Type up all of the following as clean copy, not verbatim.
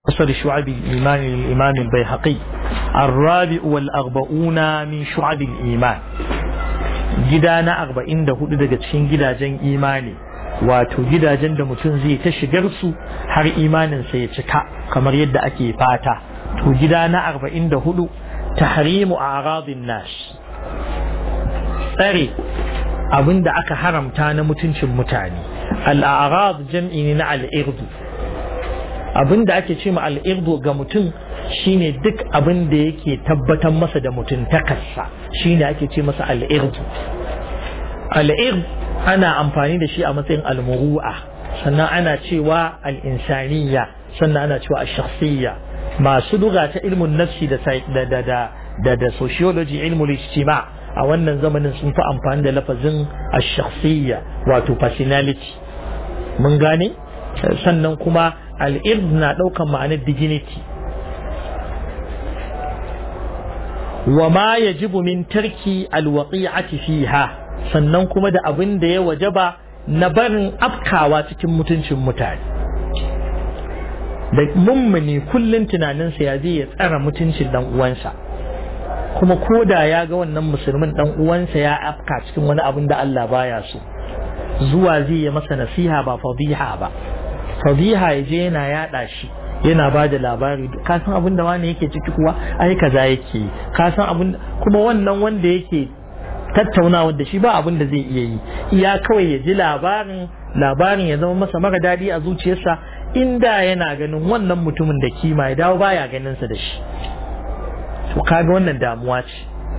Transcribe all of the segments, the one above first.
أصل شعب الإيمان للإمام البيهقي الرابع والأربعون من شعب الإيمان جدانا أربعين ده هدو daga cikin gidajen imani wato gidajen da mutum zai ta shigar su har imaninsa ya cika kamar yadda ake fata to gidana 44 tahrimu a'radin nas tsare abinda aka haramta na mutuncin mutane al-a'rad jam'i ne na al-irdu abinda ake ce ma al-irdu ga mutum shine duk abin da yake tabbatar masa da mutuntakarsa shine ake ce masa al-irdu al-ird ana amfani da shi a matsayin al-muru'a sannan ana cewa al-insaniyya sannan ana cewa ash-shakhsiyya masu lugha ta ilmun nafsi da sociology ilmul ijtima a wannan zamanin sun fi amfani da lafazin ash-shakhsiyya wato personality mun gane sannan kuma al-ird na daukan ma'anar dignity wa ma yajibu min tarki al-waqi'ati fiha sannan kuma da abin da ya wajaba na barin afkawa cikin mutuncin mutane da mummuni kullun tunaninsa ya zai ya tsara mutuncin dan uwansa kuma koda ya ga wannan musulmin dan uwansa ya afka cikin wani abin da Allah baya so zuwa zai yi masa nasiha ba fadiha ba fadiha yaje yana yada shi yana ba da labari ka san abin da wani yake ciki kuwa ai kaza yake ka san abin kuma wannan wanda yake tattaunawa da shi ba abin da zai iya yi iya kawai ya ji labarin ya zama masa mara dadi a zuciyarsa inda yana ganin wannan mutumin da kima ya dawo baya ganin sa da shi to kaga wannan damuwa ce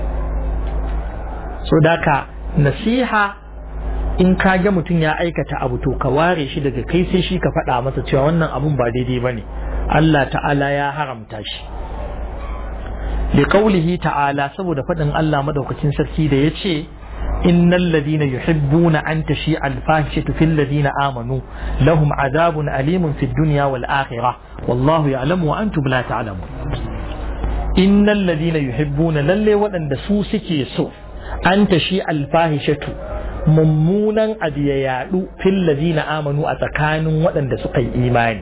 so daka nasiha in ka ga mutum ya aikata abu to ka ware shi daga kai sai shi ka faɗa masa cewa wannan abun ba daidai bane Allah ta'ala ya haramta shi liqaulihi ta'ala saboda faɗin Allah madaukakin sarki da yace innal ladina yuhibbuna an tashi al-fahishatu fil ladina amanu lahum adhabun alimun fid dunya wal akhirah wallahu ya'lamu wa antum la ta'lamun innal ladina yuhibbuna lalle waɗanda su suke so an tashi al-fahishatu mummunan abu ya yadu fil ladina amanu a tsakanin waɗanda suka yi imani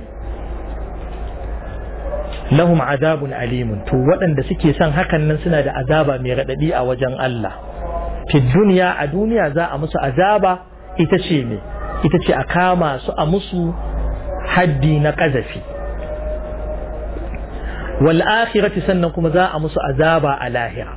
lahum adabun alimun to waɗanda suke son hakan nan suna da azaba mai raɗaɗi a wajen Allah fi duniya a duniya za a musu azaba ita ce a kama su a musu haddi na ƙazafi wal akhirati sannan kuma za a musu azaba a lahira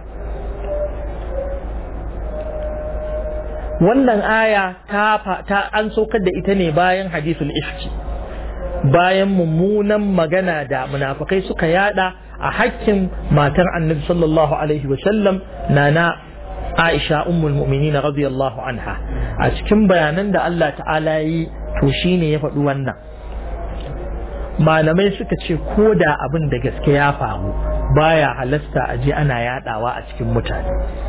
wannan aya ta an saukar da ita ne bayan hadithul ifki bayan mummunan magana da munafikai suka yada a hakkin matar annabi sallallahu alaihi wa sallam nana Aisha ummul mu'minin radiyallahu anha a cikin bayanan da Allah ta'ala yi to shine ya faɗi wannan malamai suka ce ko da abin da gaske ya faru baya halasta a je ana yadawa a cikin mutane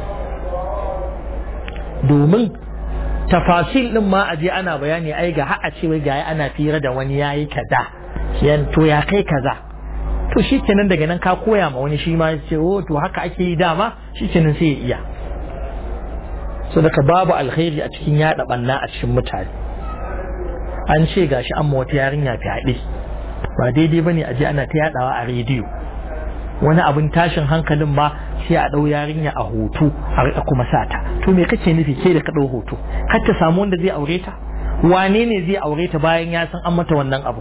domin tafasil din ma aje ana bayani ai ga har a ce wai ga ana fira da wani yayi kaza yan to ya kai kaza to shikenan daga nan ka koya ma wani shi ma ya ce oh to haka ake yi dama shikenan sai ya iya so daga babu alkhairi a cikin yada banna a cikin mutane an ce gashi an ma wata yarinya fyaɗe ba daidai bane aje ana ta yadawa a rediyo wani abin tashin hankalin ma sai a ɗau yarinya a hoto a rika kuma sata to me kake nufi ke da ka ɗau hoto kar ta samu wanda zai aure ta wane ne zai aure ta bayan ya san an mata wannan abu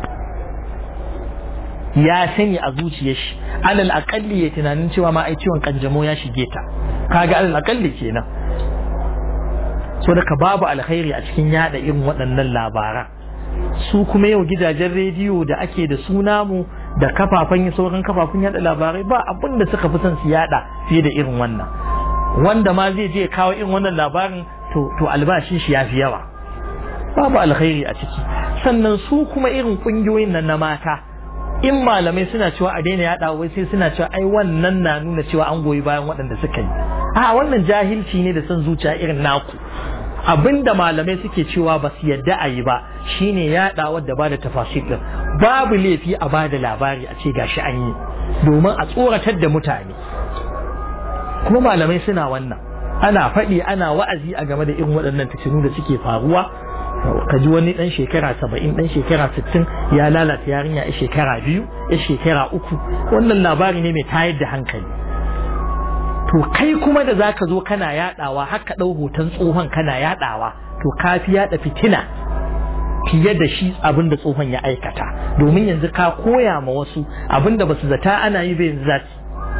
ya sani a zuciyar shi alal aqalli ya tunanin cewa ma ai ciwon kanjamau ya shige ta kaga alal aqalli kenan so da ka babu alkhairi a cikin yada irin waɗannan labaran su kuma yau gidajen rediyo da ake da sunamu da sauran kafafun yada labarai ba abin da suka fi son su yada fiye da irin wannan wanda ma zai je kawo irin wannan labarin to albashin shi ya fi yawa babu alkhairi a ciki sannan su kuma irin kungiyoyin nan na mata in malamai suna cewa a daina yada wai sai suna cewa ai wannan na nuna cewa an goyi bayan waɗanda suka yi a wannan jahilci ne da son zuciya irin naku abinda malamai suke cewa ba su yadda a yi ba shine yaɗawar da ba da tafasir din babu laifi a ba da labari a ce gashi an yi domin a tsoratar da mutane kuma malamai suna wannan ana faɗi ana wa'azi a game da irin waɗannan fitinu da suke faruwa ka ji wani dan shekara 70 dan shekara 60 ya lalata yarinya a shekara 2 a shekara 3 wannan labari ne mai tayar da hankali. To kai kuma da zaka zo kana yadawa haka dau hoton tsohon kana yadawa to kafi yada fitina fiye da shi abinda tsohon ya aikata, domin yanzu ka koya ma wasu abinda basu zata ana yi bai zati.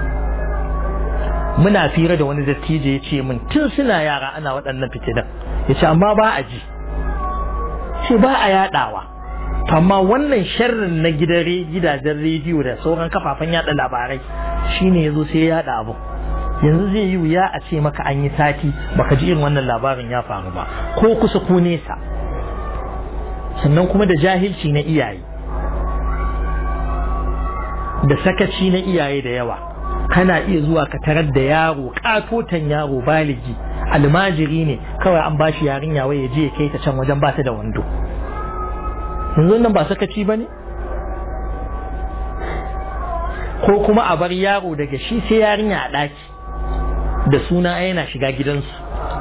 Muna fira da wani dattijo ya ce min tun suna yara ana waɗannan fitinan, ya ce amma ba a ji, ce ba a yadawa. Amma wannan sharrin na gidajen rediyo da sauran kafafen yada labarai shine yazo sai ya yada abu. Yanzu zai yi wuya a ce maka an yi sati baka ji irin wannan labarin ya faru ba, ko kusa ko nesa. Sannan kuma da jahilci na iyaye da sakaci na iyaye da yawa, kana iya zuwa ka tarar da yaro katotan yaro baligi almajiri ne kawai an bashi yarinya wai ya je ya kai ta can wajen ba ta da wando. Yanzu nan ba sakaci bane? Ko kuma a bar yaro daga shi sai yarinya a daki da suna yana shiga gidansu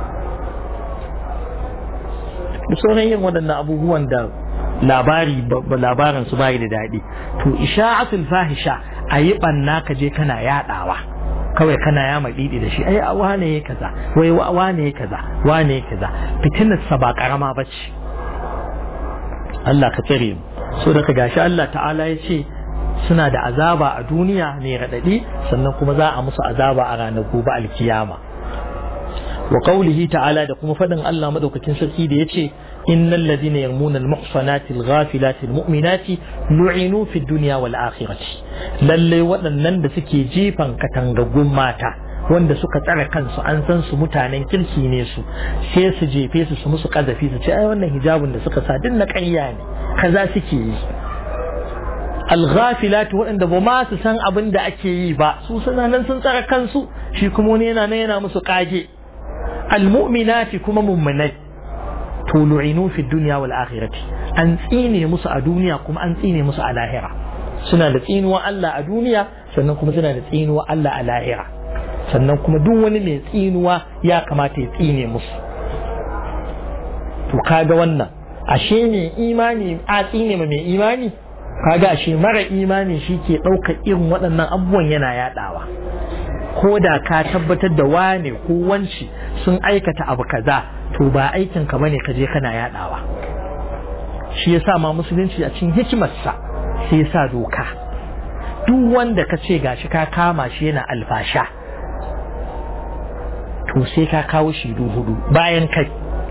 da sauran yin waɗannan abubuwan da labarin su bai da daɗi. To isha'atul fahisha a yi ɓanna ka je kana yaɗawa kawai kana ya maɗiɗi da shi, ai wane ya kaza, wai wane ya kaza, wane ya kaza, fitinarsa ba ƙarama ba ce. Allah ka tsare mu. So daga gashi Allah ta'ala ya ce suna da azaba a duniya ne raɗaɗi, sannan kuma za a musu azaba a ranar gobe alkiyama. Wa qawlihi ta'ala da kuma faɗin Allah madaukakin sarki da yace innal ladina yarmuna al-muhsanati al-ghafilati al-mu'minati lu'inu fi dunya wal akhirati. Lalle waɗannan da suke jifan katangaggun mata wanda suka tsare kansu an san su mutanen kirki ne su, sai su jefe su musu kazafi su ce ai wannan hijabin da suka sa din na ƙarya ne kaza suke yi. Al-ghafilati waɗanda ba ma su san abin da ake yi ba, su suna nan sun tsare kansu, shi kuma wani yana nan yana musu kage. Al-mu'minati kuma mummunai to lu'inu fi dunya wal akhirati, an tsine musu a duniya kuma an tsine musu a lahira. Suna da tsinuwa Allah a duniya sannan kuma suna da tsinuwa Allah a lahira, sannan kuma duk wani mai tsinuwa ya kamata ya tsine musu. To kaga wannan ashe mai imani a tsine ma mai imani, kaga ashe mara imani shi ke ɗaukar irin waɗannan abubuwan yana yaɗawa. Ko da ka tabbatar da wane ko wanci sun aikata abu kaza, to ba aikin ka bane ka je kana yaɗawa. Shi yasa ma musulunci a cikin hikimarsa sai yasa doka, duk wanda ka ce gashi ka kama shi yana alfasha, to sai ka kawo shaidu 4 bayan kai,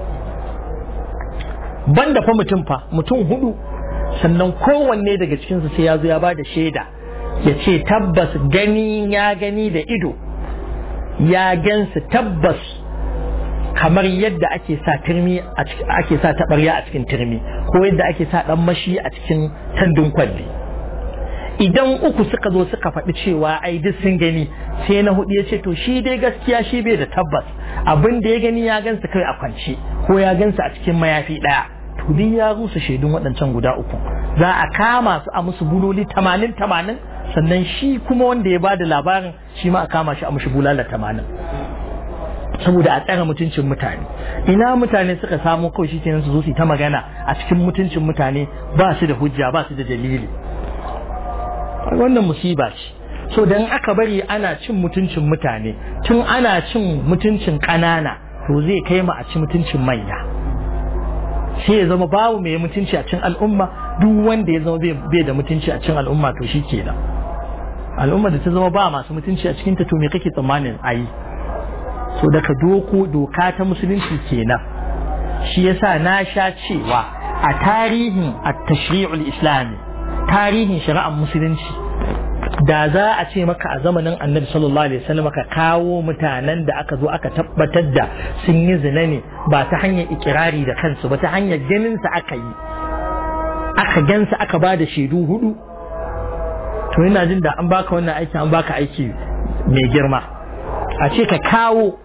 banda fa mutum 4, sannan kowanne daga cikinsu sai ya zo ya ba da shaida ya ce tabbas ya gani da ido, ya gansu tabbas, kamar yadda ake sa turmi ake sa taɓarya a cikin turmi, ko yadda ake sa ɗan mashi a cikin tandun kwalli. Idan 3 suka zo suka faɗi cewa ai duk sun gani, sai na 4 ya ce to shi dai gaskiya shi bai da tabbas, abin da ya gani ya gansu kai a kwance ko ya gansu a cikin mayafi ɗaya, to duk ya rusa shaidun waɗancan guda 3. Za a kama su a musu buloli 80, sannan shi kuma wanda ya bada labarin shi ma a kama shi a mushi bulala 80, saboda a tsare mutuncin mutane. Ina mutane suka samu kawai shi kenan su zo su ta magana a cikin mutuncin mutane, ba su da hujja ba su da dalili. Wannan musiba ce. So dan aka bari ana cin mutuncin mutane tun ana cin mutuncin ƙanana, to zai kai mu a ci mutuncin manya, sai ya zama babu mai mutunci a cikin al'umma. Duk wanda ya zama bai da mutunci a cikin al'umma to shi kenan. Al'umma da ta zama ba masu mutunci a cikin ta, to me kake tsammanin ayi? So daga doka ta musulunci kenan. Shi yasa na sha cewa a tarihin at-tashri'ul islami, tarihin shari'ar musulunci, da za a ce maka a zamanin Annabi sallallahu alaihi wasallam ka kawo mutanen da aka zo aka tabbatar da sun yi zina ne ba ta hanyar ikirari da kansu ba, ta hanyar ganin sa aka yi, aka gansa aka ba da shaidu 4, to ina jin da an baka wannan aiki an baka aiki mai girma. A ce ka kawo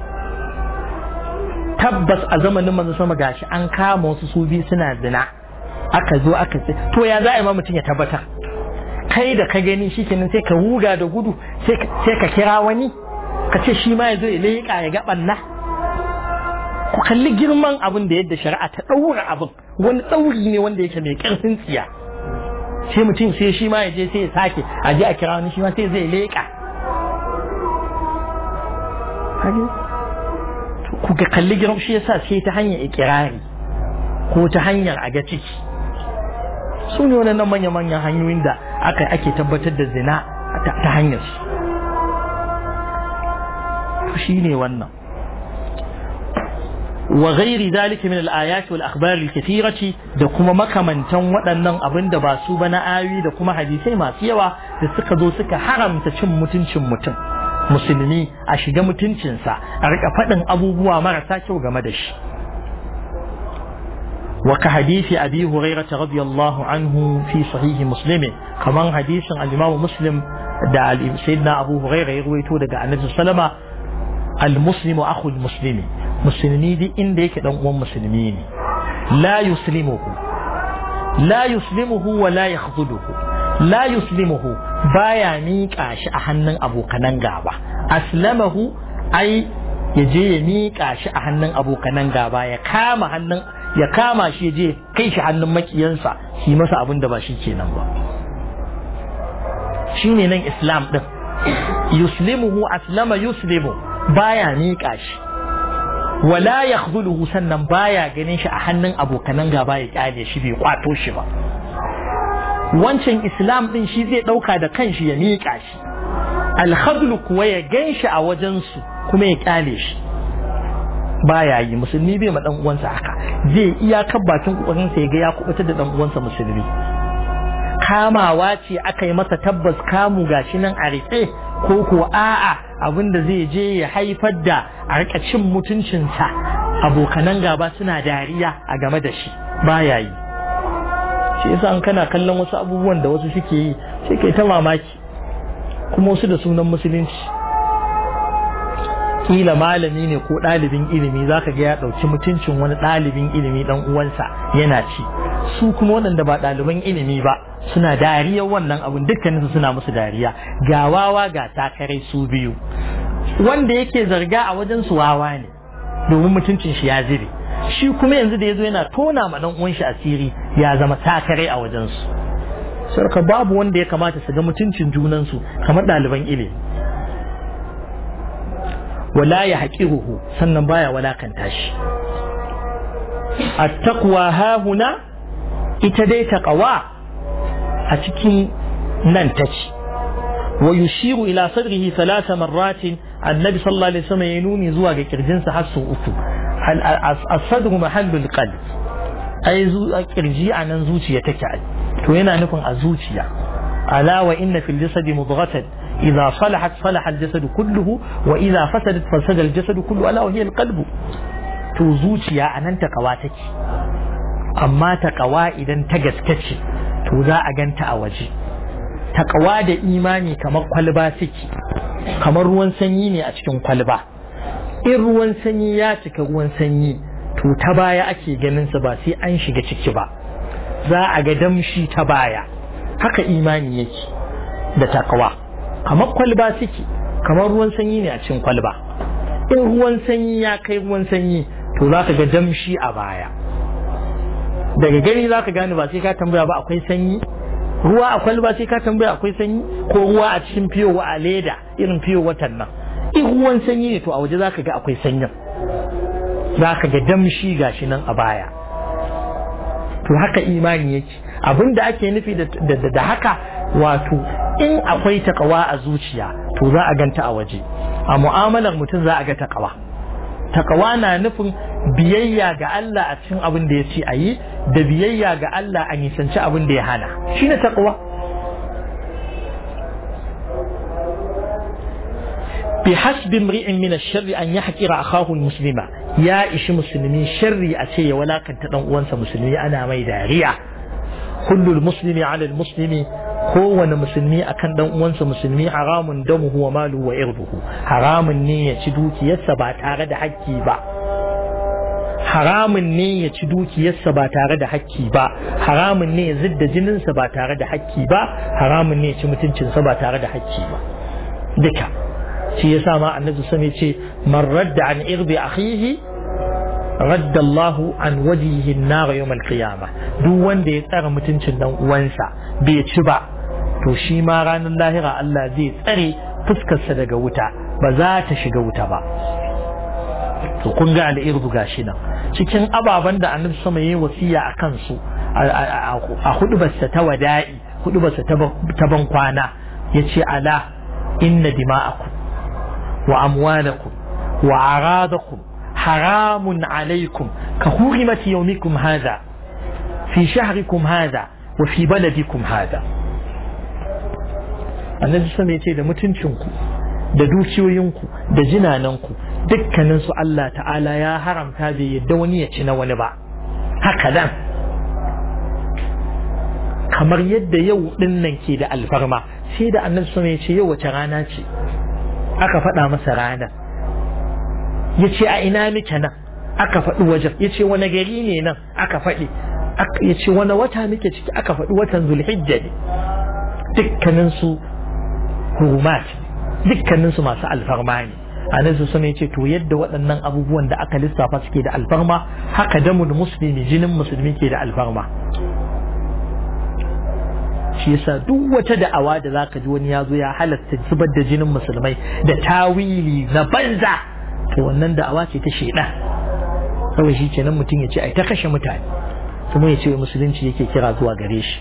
tabbas a zamanin manzo sama gashi an kama wasu su biyu suna zina, aka zo aka ce to ya za a yi ma mutum ya tabbatar? Kai da ka gani shikenan sai ka huga da gudu sai ka kira wani ka ce shi ma ya zo ya leƙa ya ga ɓanna. ku kalli girman abin da yadda shari'a ta ɗaura abin, wani ɗauri ne wanda yake mai ƙarfin tsiya. Sai mutum sai shi ma ya je sai ya sake a je a kira wani shi ma sai zai leƙa. Ku ga kalli girman shi yasa sai ta hanyar ikirari ko ta hanyar a ga ciki. Su ne wannan manya-manyan hanyoyin da ake tabbatar da zina ta hanyar su. Shi ne wannan. wa ghairi dalika min al-ayat wal akhbar al-kathirati da kuma makamantan waɗannan abin da ba su ba na ayoyi da kuma hadisai masu yawa da suka zo suka haramta cin mutuncin mutum musulmi a shiga mutuncinsa a rika faɗin abubuwa marasa kyau game da shi wa ka hadisi abi hurairah radiyallahu anhu fi sahih muslim kaman hadisin al-imam muslim da sayyidina abu hurairah ya ruwaito daga annabi sallama al-muslimu akhu al-muslimi musulmi duk inda yake dan uwan musulmi ne la yuslimuhu wa la yakhdhuluhu la yuslimuhu baya miƙa shi a hannun abokanan gaba aslamahu ai yaje ya miƙa shi a hannun abokanan gaba ya kama shi yaje kai shi hannun makiyansa shi masa abin da ba shi kenan ba shine nan islam din yuslimuhu aslama yuslimu baya miƙa shi wala yakhdhuluhu sannan baya ganin shi a hannun abokanan gaba ya kyale shi bai kwato shi ba wancan islam din shi zai dauka da kanshi ya miƙa shi al-khadlu kuwa ya ganshi a wajen su kuma ya kyale shi baya yi musulmi bai ma dan uwansa haka zai iyakar bakin kokarin sa ya ga ya kubutar da dan uwansa musulmi kamawa ce aka yi masa tabbas kamu gashi nan a rike ko ko a'a abinda zai je ya haifar da a rika cin mutuncinsa abokanan gaba suna dariya a game da shi baya yi shi yasa an kana kallon wasu abubuwan da wasu suke yi sai kai ta mamaki kuma wasu da sunan musulunci kila malami ne ko ɗalibin ilimi zaka ga ya ɗauki mutuncin wani ɗalibin ilimi dan uwansa yana ci su kuma waɗanda ba ɗaliban ilimi ba suna dariya wannan abun dukkaninsu suna musu dariya ga wawa ga takarai su biyu wanda yake zarga a wajen su wawa ne domin mutuncin shi ya zube shi kuma yanzu da yazo yana tona ma dan uwan shi asiri ya zama takarai a wajen su sarka babu wanda ya kamata su ga mutuncin junan su kamar ɗaliban ilimi wala ya haqiruhu sannan baya walakanta shi at-taqwa hahuna ita dai taqwa a cikin nan tace wa yushiru ila sadrihi thalatha marratin annabi sallallahu alaihi wasallam ya nuni zuwa ga kirjinsa har sau uku as-sadru mahallul qalb ai kirji anan zuciya take to yana nufin a zuciya ala wa inna fil jasadi mudghatan idha salahat salaha al-jasad kulluhu wa idha fasadat fasada al-jasad kulluhu ala wa hiya al-qalb to zuciya anan takawa take amma takawa idan ta gaskace to za a ganta a waje takawa da imani kamar kwalba suke kamar ruwan sanyi ne a cikin kwalba in ruwan sanyi ya cika ruwan sanyi to ta baya ake ganin sa ba sai an shiga ciki ba za a ga damshi ta baya haka imani yake da takawa kamar kwalba suke kamar ruwan sanyi ne a cikin kwalba in ruwan sanyi ya kai ruwan sanyi to za ka ga damshi a baya daga gani za ka gane ba sai ka tambaya ba akwai sanyi ruwa a kwalba sai ka tambaya akwai sanyi ko ruwa a cikin fiyo a leda irin fiyo watan nan in ruwan sanyi ne to a waje za ka ga akwai sanyin za ka ga damshi gashi nan a baya to haka imani yake abinda ake nufi da haka wato in akwai takawa a zuciya to za a ganta a waje a mu'amalar mutum za a ga takawa takawa na nufin biyayya ga Allah a cikin abin da ya ce a yi da biyayya ga Allah a nisanci abin da ya hana shine takawa bi hasbi imri'in min ash-sharri an yahqira akahu al-muslima ya ishi musulmi sharri a ce ya walakanta dan uwansa musulmi ana mai dariya kullu muslimi ala al-muslimi kowane musulmi akan dan uwansa musulmi haramun damuhu wa maluhu wa irduhu haramun ne ya ci dukiyarsa ba tare da hakki ba haramun ne ya ci dukiyarsa ba tare da hakki ba haramun ne ya zidda jininsa ba tare da hakki ba haramun ne ya ci mutuncinsa ba tare da hakki ba duka shi yasa ma annabi sallallahu alaihi wasallam ce man radda an irbi akhihi raddallahu an wajihi an-nar yawm al-qiyamah duk wanda ya tsara mutuncin dan uwansa bai ci ba to shi ma ranar lahira Allah zai tsare fuskarsa daga wuta ba za ta shiga wuta ba to kun ga al'irdu gashi nan cikin ababen da annabi sama yayi wasiya a kansu a hudubarsa ta wada'i hudubarsa ta ban kwana yace ala inna dima'akum wa amwalakum wa aradakum haramun alaikum ka hurimati yawmikum hadha fi shahrikum hadha wa fi baladikum hadha annabi sama yace da mutuncinku da dukiyoyinku da jinananku dukkaninsu Allah ta'ala ya haramta bai yadda wani ya ci na wani ba haka dan kamar yadda yau din nan ke da alfarma sai da annabi sama ya ce yau wace rana ce aka faɗa masa rana ya ce a ina muke nan aka faɗi wajen ya ce wani gari ne nan aka faɗi ya ce wani wata muke ciki aka faɗi watan zulhijja ne dukkaninsu hurumat dukkaninsu masu alfarma ne annabi sun ce to yadda waɗannan abubuwan da aka lissafa suke da alfarma haka damul muslimi jinin musulmi ke da alfarma shi yasa duk wata da'awa da zaka ji wani yazo ya halatta zubar da jinin musulmai da tawili na banza to wannan da'awa ce ta shedan kawai shi kenan mutum ya ce ai ta kashe mutane kuma ya ce musulunci yake kira zuwa gare shi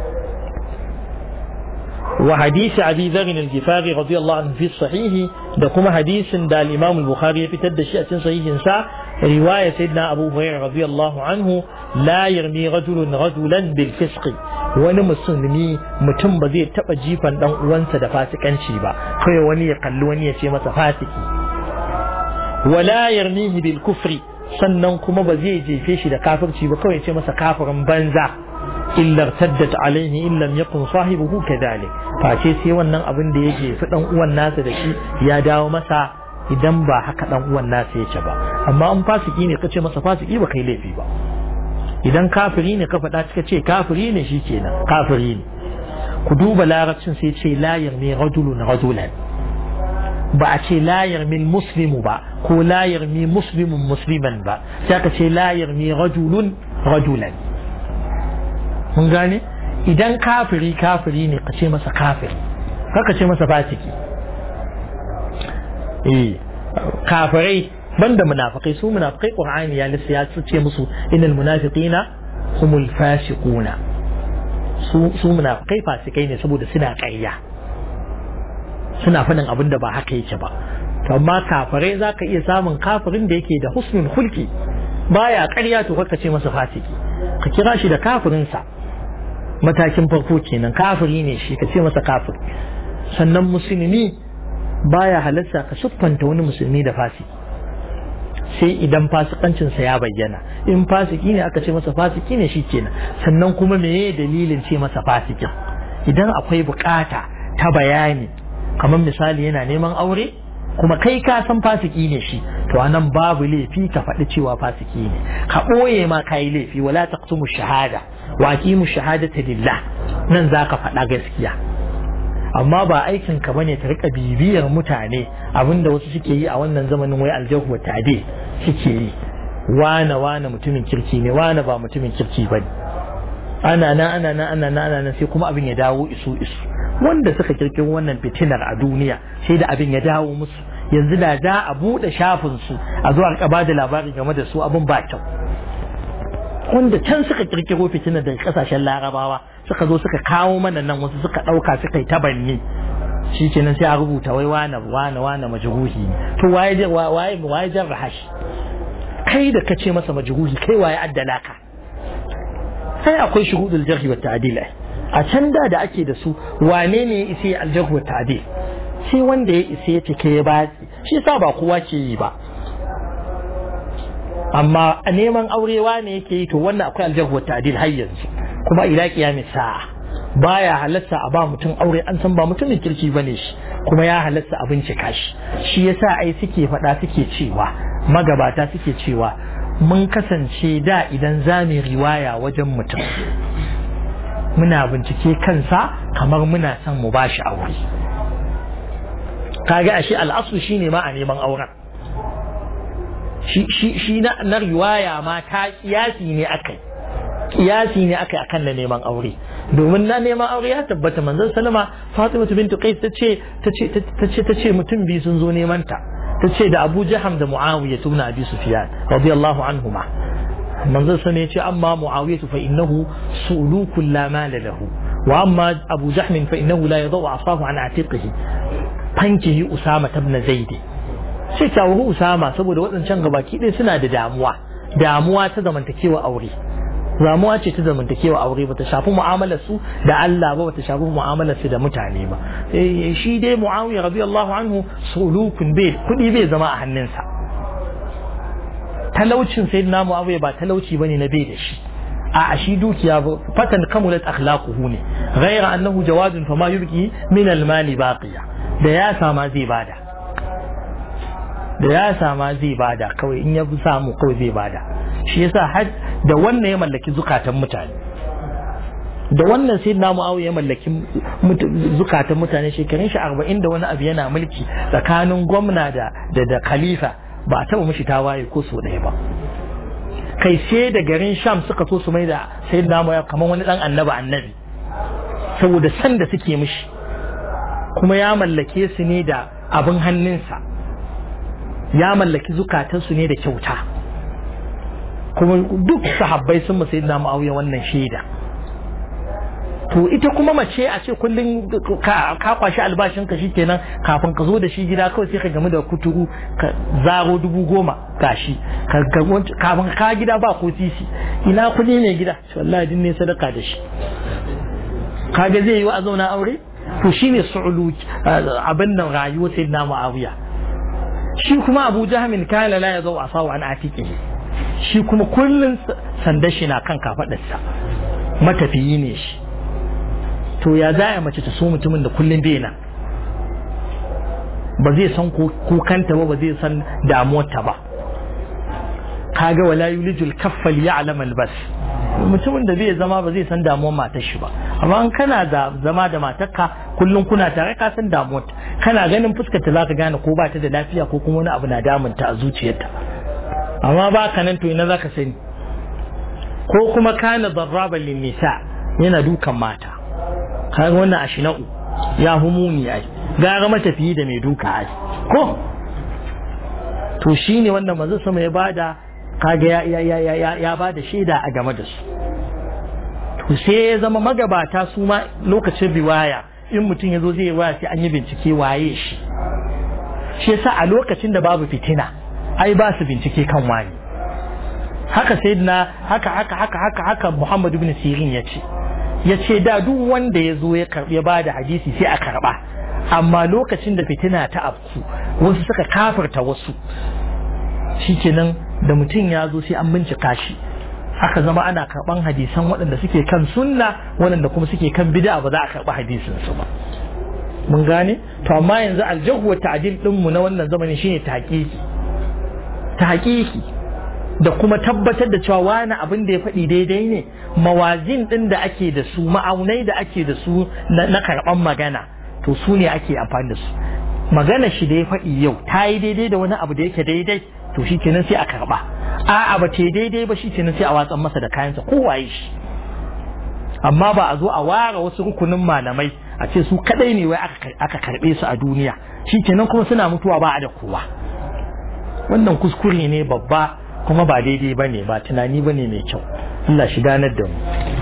وحديث أبي ذر الغفاري رضي الله عنه في الصحيح دكما حديث دا الإمام البخاري في تد شيء صحيح سا رواية سيدنا أبو هريرة رضي الله عنه لا يرمي رجل رجلا بالفسق wani musulmi mutum ba zai taba jifan dan uwansa da fasikanci ba kai wani ya kalli wani ya ce masa fasiki wala yarmihi bil kufri sannan kuma ba zai jefe shi da kafirci ba kawai ya ce masa kafirin banza illa taddat alaihi in lam yakun sahibuhu kadhalik face sai wannan abin da yake fi dan uwan nasa da shi ya dawo masa idan ba haka dan uwan nasa yake ba amma an fasiki ne kace masa fasiki ba kai laifi ba idan kafiri ne ka faɗa kika ce kafiri ne shikenan kafiri ne ku duba larabcin sai ce la yarmi rajulun rajulan ba a ce la yarmi muslimu ba ko la yarmi muslimun musliman ba sai ka ce la yarmi rajulun rajulan mun gane idan kafiri ne ka ce masa kafiri kaka ce masa fasiki kafirai banda munafikai su munafikai qur'ani ya lissa ya ce musu innal munafiqina humul fasiquna su munafikai fasikai ne saboda suna ƙarya suna faɗin abin da ba haka yake ba amma kafirai zaka iya samun kafirin da yake da husnul khulqi baya ƙarya to kaka ce masa fasiki ka kira shi da kafirinsa matakin farko kenan kafiri ne shi ka ce masa kafir sannan musulmi baya halarta ka siffanta wani musulmi da fasiki sai idan fasikancinsa ya bayyana in fasiki ne aka ce masa fasiki ne shi kenan sannan kuma meye dalilin ce masa fasikin idan akwai bukata ta bayani kamar misali yana neman aure kuma kai ka san fasiki ne shi to anan babu laifi ka faɗi cewa fasiki ne ka ɓoye ma kayi laifi wala taqtumu shahada wa aqimu shahadata lillah nan zaka faɗa gaskiya amma ba aikin ka bane ta rika bibiyar mutane abinda wasu suke yi a wannan zamanin wai aljahu wa ta'dil suke yi wane mutumin kirki ne wane ba mutumin kirki bane ana nan sai kuma abin ya dawo isu wanda suka kirkiro wannan fitinar a duniya sai da abin ya dawo musu yanzu da za a bude shafin su a zuwa a ba da labari game da su abin ba kyau wanda can suka kirkiro fitinar daga kasashen larabawa suka zo suka kawo mana nan wasu suka dauka suka yi tabanni shi kenan sai a rubuta wai wane majruhi to waye jarraha shi kai da kace masa majruhi kai waye addala ka sai akwai shuhudul jarh wa ta'dil a can da ake da su wane ne ya isa al-jarh wa ta'dil sai wanda ya isa ya ce kai ba shi yasa ba kowa ke yi ba amma a neman aurewa ne yake yi to wannan akwai al-jarh wa ta'dil har yanzu kuma ila kiyamis sa'a baya halatta a ba mutum aure an san ba mutumin kirki bane shi kuma ya halatta a bincika shi yasa ai suke faɗa suke cewa magabata suke cewa mun kasance da idan zamu riwaya wajen mutum muna bincike kansa kamar muna son mu bashi aure kaga ashe al'asu shine ma a neman auren shi na riwaya ma ta kiyasi ne akai akan na neman aure domin na neman aure ya tabbata manzon sallama Fatima bintu Qais tace mutum biyu sun zo neman ta tace da Abu Jaham da Muawiya ibn Abi Sufyan radiyallahu anhuma manzon sallama yace amma Muawiya fa innahu sulukul la mala lahu wa amma Abu Jahm fa innahu la yadau asahu an atiqihi fankihi Usama ibn Zaid sai ta wuri Usama saboda waɗancan gabaki ɗaya suna da damuwa ta zamantakewa aure ramuwa ce ta zamantakewa aure bata shafi mu'amalar su da Allah ba bata shafi mu'amalar su da mutane ba shi dai Muawiya radiyallahu anhu sulukun kudi bai zama a hannunsa talaucin sayyidina Muawiya ba talauci bane na bai da shi a shi dukiya fatan kamulat akhlaquhu ne ghayra annahu jawadun fama yubqi min al-mali baqiya da ya sama zai bada kawai in ya samu kawai zai bada shi yasa har da wannan ya mallaki zukatan mutane da wannan sai na Muawiya ya mallaki zukatan mutane shekarun shi 40 da wani abu yana mulki tsakanin gwamna da khalifa ba a taba mishi tawaye ko so ɗaya ba kai sai da garin Sham suka so su mai da sayyidina Muawiya kamar wani dan annabi saboda san da suke mishi kuma ya mallake su ne da abin hannunsa ya mallaki zukatansu ne da kyauta kuma duk sahabbai sun mu sayyidina Muawiya wannan shaida to ita kuma mace a ce kullun ka kwashi albashin ka shikenan kafin ka zo da shi gida kawai sai ka gamu da kuturu ka zaro 10,000 gashi kafin ka gida ba ko sisi ina kudi ne gida wallahi din ne sadaka da shi kaga zai yi wa zauna aure to shine su'ulu abin nan rayuwar sayyidina Muawiya shi kuma Abu Jahm kana la yazau asaw an atiqihi shi kuma kullun sanda shi na kan kafadarsa matafiyi ne shi to ya zaya mace ta so mutumin da kullun bai nan ba zai san kukanta ba zai san damuwarta ba kaga wala yulijul kaffal ya'lam albas mutumin da zai zama ba zai san damuwar matar shi ba amma an kana da zama da matarka kullun kuna tare ka san damuwar kana ganin fuskar ta zaka gane ko ba ta da lafiya ko kuma wani abu na damunta a zuciyarta amma ba ka nan to ina zaka sani ko kuma kana darraban lin nisa yana dukan mata kaga wannan ashina'u ya humuni ai gara matafiyi da mai duka ai ko to shine wannan manzo sama ya bada kaga ya bada shaida a game da su to sai ya zama magabata su ma lokacin riwaya in mutum ya zo zai riwaya sai an yi bincike waye shi yasa a lokacin da babu fitina ai ba su bincike kan wani haka sayyidina haka Muhammad ibn Sirin yace da duk wanda ya zo ya bada hadisi sai a karba amma lokacin da fitina ta afku wasu suka kafirta wasu shikenan da mutum ya zo sai an bincika shi aka zama ana karban hadisan waɗanda suke kan sunna waɗanda kuma suke kan bid'a ba za a karba hadisin su ba mun gane to amma yanzu aljahu wa ta'dil din mu na wannan zamanin shine tahqiqi da kuma tabbatar da cewa wani abin da ya faɗi daidai ne mawazin din da ake da su ma'aunai da ake da su na karban magana to su ne ake amfani da su magana shi da ya faɗi yau ta yi daidai da wani abu da yake daidai to shi kenan sai a karba a'a ba ce daidai ba shi kenan sai a watsan masa da kayansa kowaye shi amma ba a zo a ware wasu rukunin malamai a ce su kadai ne wai aka karbe su a duniya shi kenan kuma suna mutuwa ba a da kowa wannan kuskure ne babba kuma ba daidai bane ba tunani bane mai kyau Allah shi ganar da mu